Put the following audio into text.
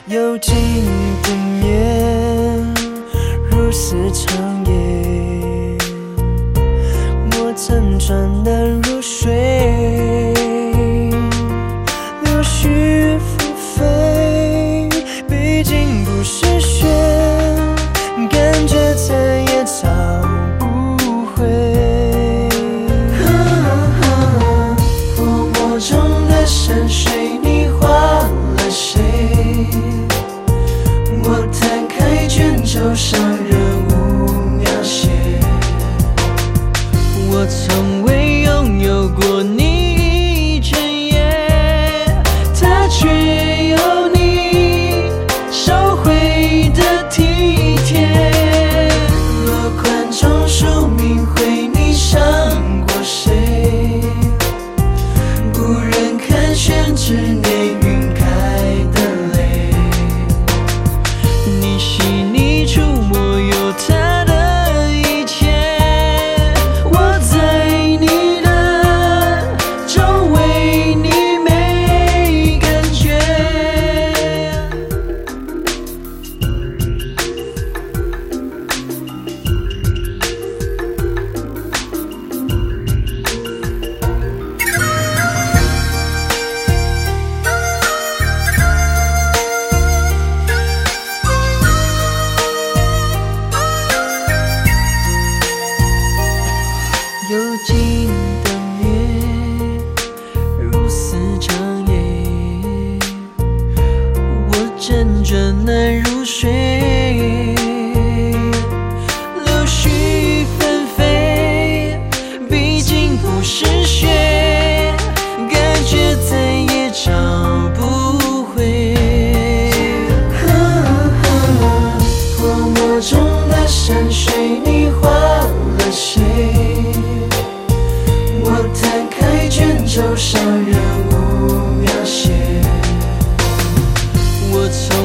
幽静的眠，如丝长夜，我曾转淡如水，柳絮纷飞，毕竟不是雪，感觉再也找不回。泼墨中的山水，你画了谁？我摊开卷轴上人物描写，我从未拥有过你一整夜，它却有你收回的体贴。落款中署名回，你伤过谁？不忍看宣纸内晕开的泪，你细腻触摸有它的一切，我在你的周围，你没感觉。幽静的夜，如丝长夜，我辗转难入睡，柳絮纷飞，毕竟不是雪，感觉再也找不回。泼墨中的山水，你画了谁？我摊开卷轴上人物描写，我从